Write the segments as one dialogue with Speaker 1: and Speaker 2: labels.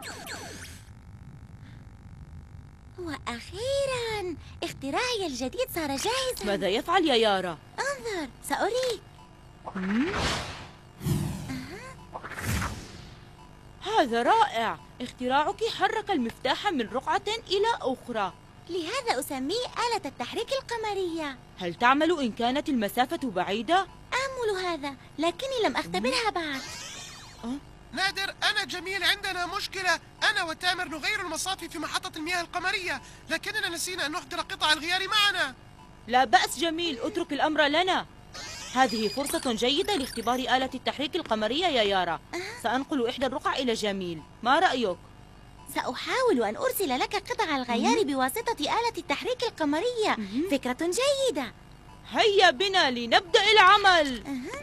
Speaker 1: وأخيرا اختراعي الجديد صار جاهزا.
Speaker 2: ماذا يفعل يا يارا؟
Speaker 1: انظر سأريك.
Speaker 2: هذا رائع. اختراعك حرك المفتاح من رقعة إلى أخرى.
Speaker 1: لهذا أسميه آلة التحريك القمرية.
Speaker 2: هل تعمل إن كانت المسافة بعيدة؟
Speaker 1: آمل هذا، لكني لم أختبرها بعد.
Speaker 3: نادر، أنا جميل، عندنا مشكلة. أنا وتامر نغير المصافي في محطة المياه القمرية، لكننا نسينا أن نحضر قطع الغيار معنا.
Speaker 2: لا بأس جميل، اترك الأمر لنا. هذه فرصة جيدة لاختبار آلة التحريك القمرية يا يارا. سأنقل إحدى الرقع إلى جميل، ما رأيك؟
Speaker 1: سأحاول أن أرسل لك قطع الغيار بواسطة آلة التحريك القمرية. فكرة جيدة.
Speaker 2: هيا بنا لنبدأ العمل.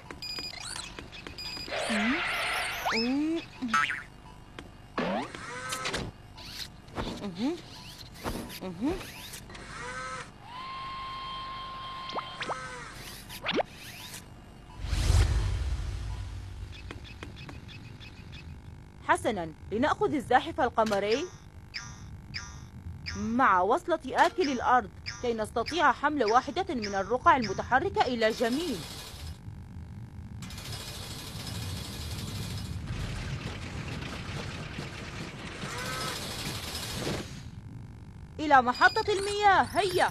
Speaker 2: حسناً، لنأخذ الزاحف القمري مع وصلة آكل الأرض كي نستطيع حمل واحدة من الرقع المتحركة إلى جميل. إلى محطة المياه، هيا.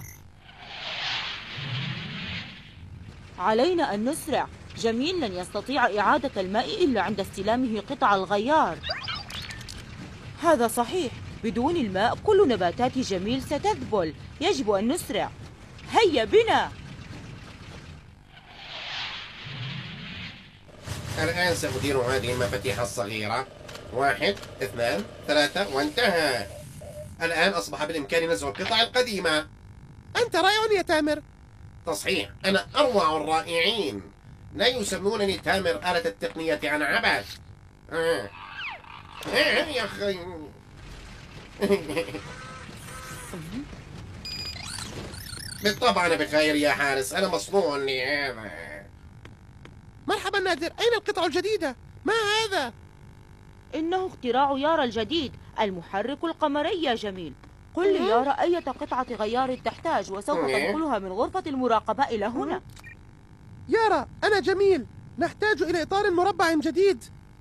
Speaker 2: علينا أن نسرع. جميل لن يستطيع إعادة الماء إلا عند استلامه قطع الغيار. هذا صحيح، بدون الماء كل نباتات جميل ستذبل. يجب أن نسرع. هيا بنا.
Speaker 4: الآن سأدير هذه المفاتيح الصغيرة. 1 2 3 وانتهى. الآن أصبح بالإمكان نزع القطع القديمة.
Speaker 3: أنت رائع يا تامر.
Speaker 4: تصحيح، أنا أروع الرائعين. لا يسمونني تامر آلة التقنية عن عبث. يا أخي. بالطبع أنا بخير يا حارس، أنا مصنوع لهذا.
Speaker 3: مرحبا نادر، أين القطع الجديدة؟ ما هذا؟
Speaker 2: إنه اختراع يارا الجديد، المحرك القمري يا جميل. قل لي يارا أية قطعة غيار تحتاج، وسوف تنقلها من غرفة المراقبة إلى هنا.
Speaker 3: يارا، أنا جميل، نحتاج إلى إطار مربع جديد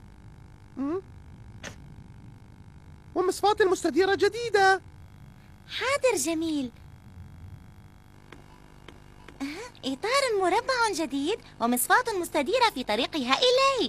Speaker 3: ومصفاة مستديرة جديدة.
Speaker 1: حاضر جميل. إطار مربع جديد ومصفاة مستديرة في طريقها إلي.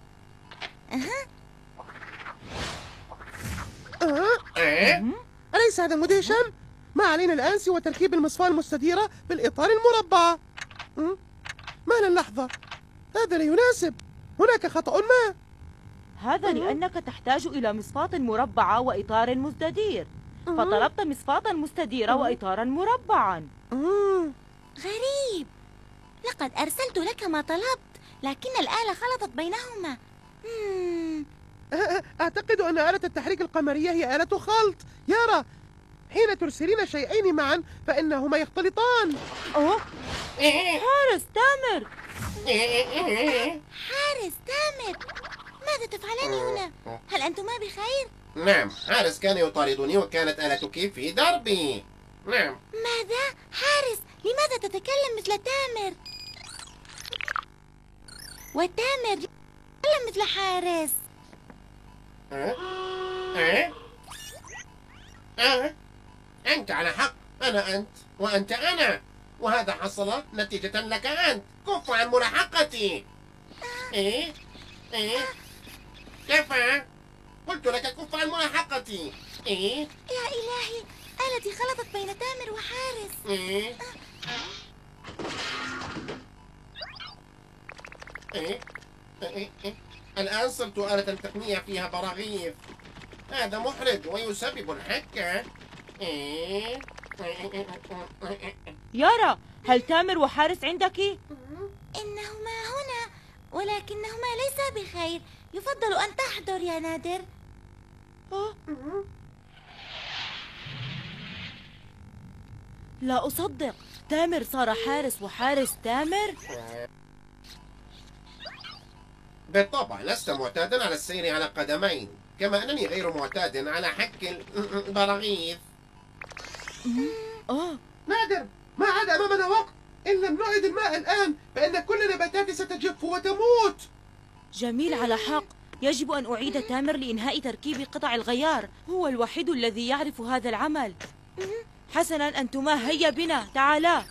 Speaker 3: أليس هذا مدهشا؟ ما علينا الآن سوى تركيب المصفاة المستديرة بالإطار المربع. ما للحظة، هذا لا يناسب، هناك خطأ ما.
Speaker 2: هذا لأنك تحتاج إلى مصفاة مربعة وإطار مستدير، فطلبت مصفاة مستديرة وإطارا مربعا.
Speaker 1: غريب، لقد أرسلت لك ما طلبت، لكن الآلة خلطت بينهما.
Speaker 3: أعتقد أن آلة التحريك القمرية هي آلة خلط. يارا، حين ترسلين شيئين معا فإنهما يختلطان.
Speaker 2: حارس تامر.
Speaker 1: حارس تامر، ماذا تفعلان هنا؟ هل أنتما بخير؟
Speaker 4: نعم، حارس كان يطاردني وكانت آلتك في دربي. نعم.
Speaker 1: ماذا؟ حارس، لماذا تتكلم مثل تامر؟ وتامر يتكلم مثل حارس.
Speaker 4: أنت على حق، أنا أنت وأنت أنا، وهذا حصل نتيجة لك أنت. كف عن ملاحقتي. كفى، قلت لك كف عن ملاحقتي.
Speaker 1: يا إلهي، آلتي خلطت بين تامر وحارس.
Speaker 4: الآن صرت آلة تقنية فيها براغيث. هذا محرج ويسبب الحكة.
Speaker 2: يارا، هل تامر وحارس عندك؟
Speaker 1: إنهما هنا، ولكنهما ليسا بخير. يفضل أن تحضر يا نادر.
Speaker 2: لا أصدق، تامر صار حارس وحارس تامر.
Speaker 4: بالطبع لست معتادا على السير على قدمين. كما أنني غير معتاد على حك البراغيث.
Speaker 3: نادر، ما عاد أمامنا وقت. إن لم نعد الماء الآن فإن كل النباتات ستجف وتموت.
Speaker 2: جميل على حق. يجب أن أعيد تامر لإنهاء تركيب قطع الغيار. هو الوحيد الذي يعرف هذا العمل. حسنا أنتما، هيا بنا، تعالا.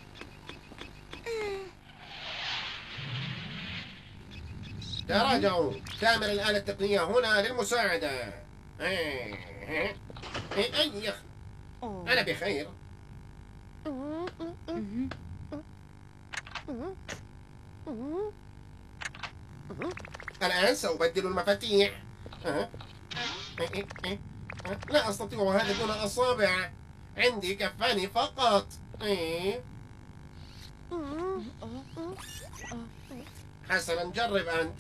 Speaker 4: تراجعوا. تامر الآلة التقنية هنا للمساعدة. أنا بخير. الآن سأبدل المفاتيح. لا أستطيع هذا دون أصابع. عندي كفان فقط. حسنا، جرب أنت.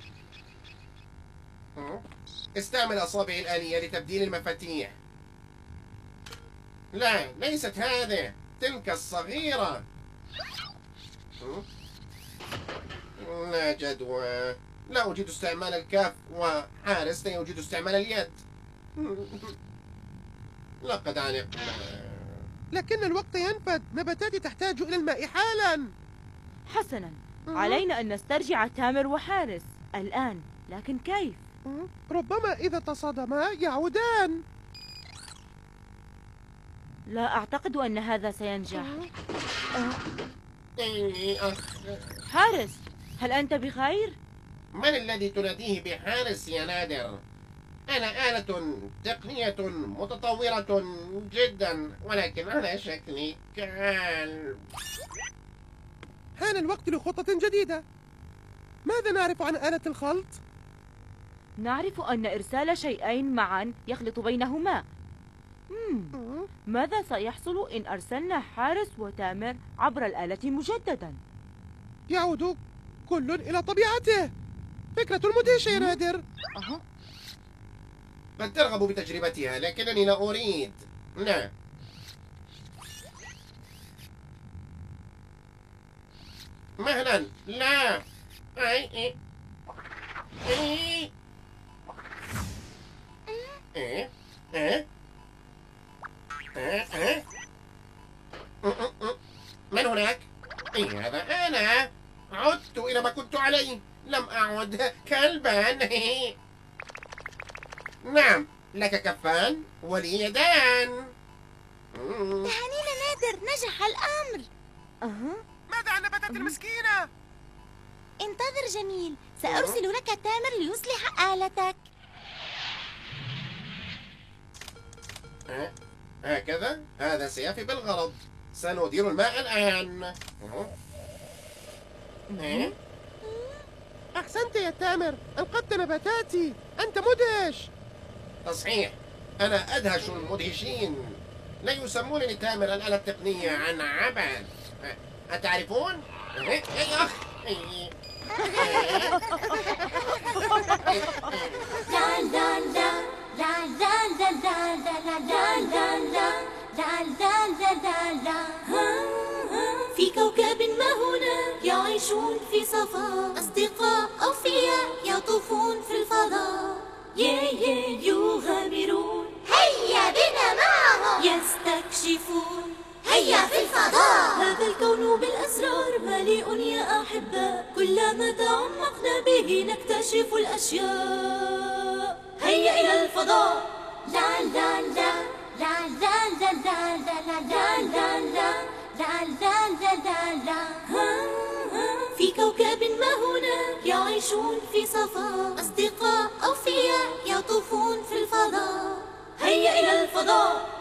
Speaker 4: استعمل أصابعي الآلية لتبديل المفاتيح. لا، ليست هذه، تلك الصغيرة. لا جدوى. لا أجيد استعمال الكاف، وحارس لا يجيد استعمال اليد. لقد علقنا.
Speaker 3: لكن الوقت ينفد. نباتاتي تحتاج إلى الماء حالا.
Speaker 2: حسنا، علينا أن نسترجع تامر وحارس الآن، لكن كيف؟
Speaker 3: ربما إذا تصادما يعودان.
Speaker 2: لا أعتقد أن هذا سينجح. حارس، هل أنت بخير؟
Speaker 4: من الذي تناديه بحارس يا نادر؟ أنا آلة تقنية متطورة جدا، ولكن على شكل كلب.
Speaker 3: حان الوقت لخطة جديدة. ماذا نعرف عن آلة الخلط؟
Speaker 2: نعرف أن إرسال شيئين معا يخلط بينهما. ماذا سيحصل إن أرسلنا حارس وتامر عبر الآلة مجددا؟
Speaker 3: يعود كل إلى طبيعته. فكرة مدهشة يا نادر.
Speaker 4: قد ترغب بتجربتها، لكنني لا أريد. لا. مهلا. لا. من هناك؟ هذا أنا. عدت إلى ما كنت عليه. لم أعد كلبا. نعم، لك كفان ولي يدان.
Speaker 1: تهانينا نادر، نجح الأمر.
Speaker 3: ماذا عن النباتات المسكينة؟
Speaker 1: انتظر جميل، سأرسل لك تامر ليصلح آلتك.
Speaker 4: هكذا؟ هذا سيفي بالغرض. سندير الماء الآن.
Speaker 3: أحسنت يا تامر، أنقذت نباتاتي. أنت مدهش.
Speaker 4: تصحيح، أنا أدهش المدهشين. لا يسمونني تامر الآلة التقنية عن عبث. أتعرفون؟ أخ.
Speaker 1: لا لا لا لا لا لا لا لا لا لا لا لا لا لا. في كوكب ما هنا يعيشون في صفاء، أصدقاء أوفياء يطوفون في الفضاء. يغامرون، هيا بنا معهم. يستكشفون، هيا في الفضاء. هذا الكون بالأسرار مليء يا أحباء، كلما تعمقنا به نكتشف الأشياء. هيا إلى الفضاء. لا لا لا لا لا لا لا لا لا لا لا لا لا لا. في كوكب ما هنا يعيشون في صفاء، أصدقاء أوفياء يطوفون في الفضاء. هيا إلى الفضاء.